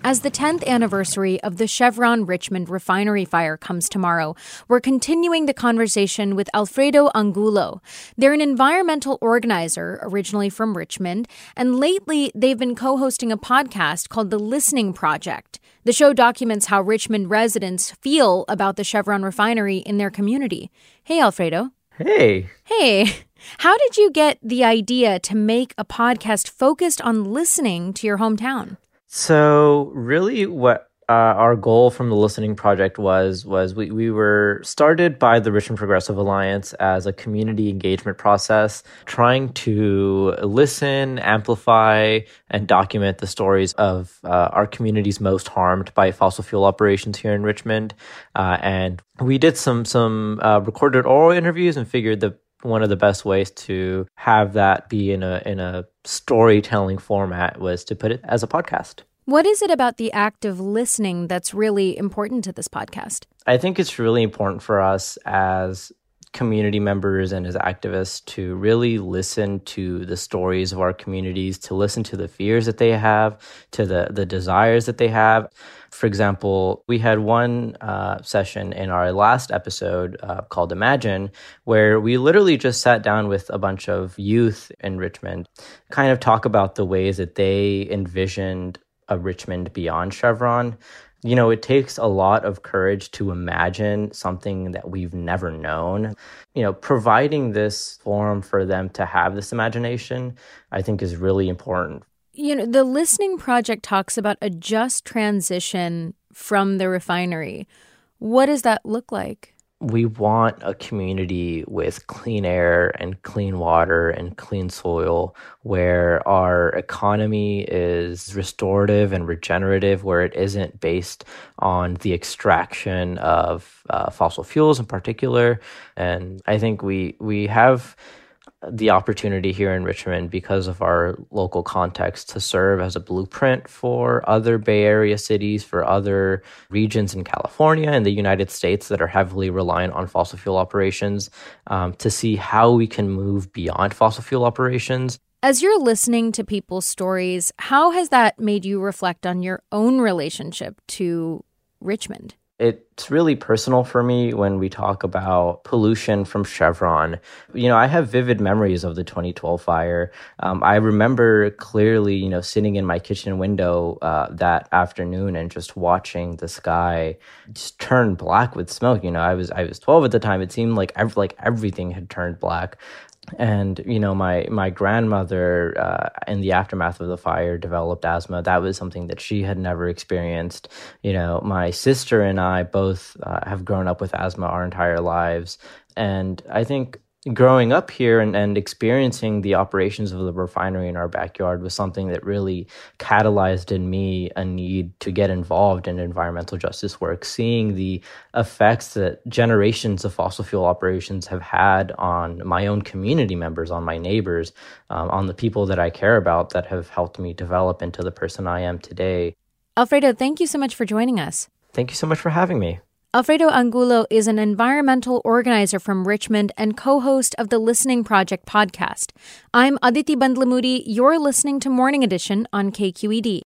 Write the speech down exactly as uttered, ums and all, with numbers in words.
As the tenth anniversary of the Chevron Richmond refinery fire comes tomorrow, we're continuing the conversation with Alfredo Angulo. They're an environmental organizer originally from Richmond, and lately they've been co-hosting a podcast called The Listening Project. The show documents how Richmond residents feel about the Chevron refinery in their community. Hey, Alfredo. Hey. Hey. How did you get the idea to make a podcast focused on listening to your hometown? So really what uh, our goal from the Listening Project was, was we, we were started by the Richmond Progressive Alliance as a community engagement process, trying to listen, amplify, and document the stories of uh, our communities most harmed by fossil fuel operations here in Richmond. Uh, and we did some, some uh, recorded oral interviews and figured that one of the best ways to have that be in a in a storytelling format was to put it as a podcast. What is it about the act of listening that's really important to this podcast? I think it's really important for us as community members and as activists to really listen to the stories of our communities, to listen to the fears that they have, to the, the desires that they have. For example, we had one uh, session in our last episode uh, called Imagine, where we literally just sat down with a bunch of youth in Richmond, kind of talk about the ways that they envisioned a Richmond beyond Chevron. You know, it takes a lot of courage to imagine something that we've never known. You know, providing this forum for them to have this imagination, I think is really important. You know, the Listening Project talks about a just transition from the refinery. What does that look like? We want a community with clean air and clean water and clean soil where our economy is restorative and regenerative, where it isn't based on the extraction of uh, fossil fuels in particular. And I think we we have the opportunity here in Richmond, because of our local context, to serve as a blueprint for other Bay Area cities, for other regions in California and the United States that are heavily reliant on fossil fuel operations, um, to see how we can move beyond fossil fuel operations. As you're listening to people's stories, how has that made you reflect on your own relationship to Richmond? It's really personal for me when we talk about pollution from Chevron. You know, I have vivid memories of the twenty twelve fire. Um, I remember clearly, you know, sitting in my kitchen window uh, that afternoon and just watching the sky just turn black with smoke. You know, I was I was twelve at the time. It seemed like ev- like everything had turned black. And, you know, my, my grandmother, uh, in the aftermath of the fire, developed asthma. That was something that she had never experienced. You know, my sister and I both uh, have grown up with asthma our entire lives. And I think growing up here and, and experiencing the operations of the refinery in our backyard was something that really catalyzed in me a need to get involved in environmental justice work, seeing the effects that generations of fossil fuel operations have had on my own community members, on my neighbors, um, on the people that I care about that have helped me develop into the person I am today. Alfredo, thank you so much for joining us. Thank you so much for having me. Alfredo Angulo is an environmental organizer from Richmond and co-host of the Listening Project podcast. I'm Aditi Bandlamudi. You're listening to Morning Edition on K Q E D.